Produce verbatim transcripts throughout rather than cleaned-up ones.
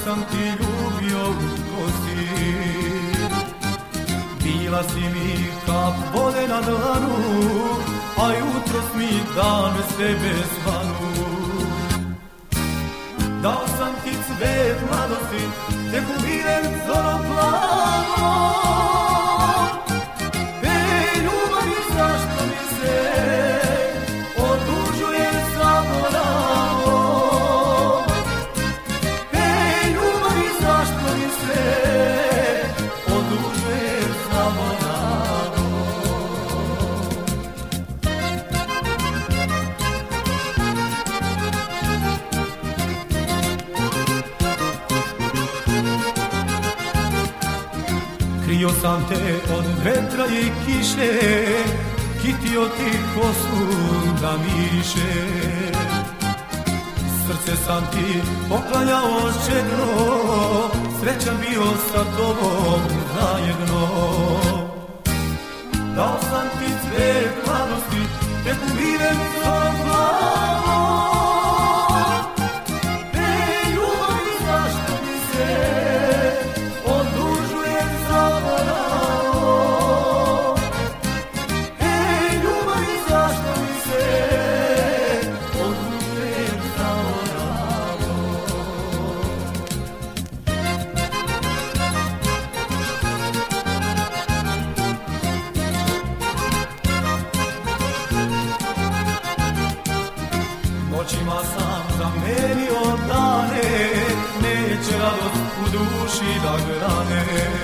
sam ti ljubio ko si. Bila si mi kap vode na dlanu, a jutros mi dan bez tebe svanu. Dao sam ti cvet mladosti, tek umiren zorom plavom. Ej, ljubavi, zašto mi se odužuje zaboravom? Ej, ljubavi, zašto mi se odužuje zaboravom? Krio sam te od vetra i kiše, kitio ti kosu da miriše. Srce sam ti poklanjao žedno, srećan bio sa tobom zajedno. Dao sam ti cvet mladosti, tek umiren zorom plavom. Ej, ljubavi, zašto mi se odužuje zaboravom? Ej, ljubavi, zašto mi se odužuje zaboravom? Noćima sam zamenio dane, neće radost u duši da grane.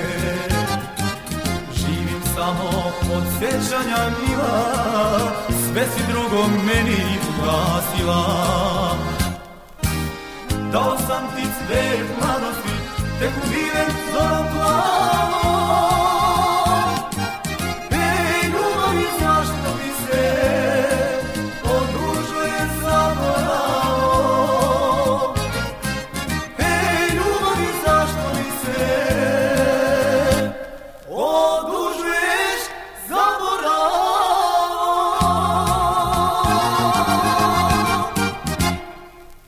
Živim samo od sjećanja mila, sve si drugo meni ugasila. Dao sam ti cvet mladosti, tek umiren zorom plavom.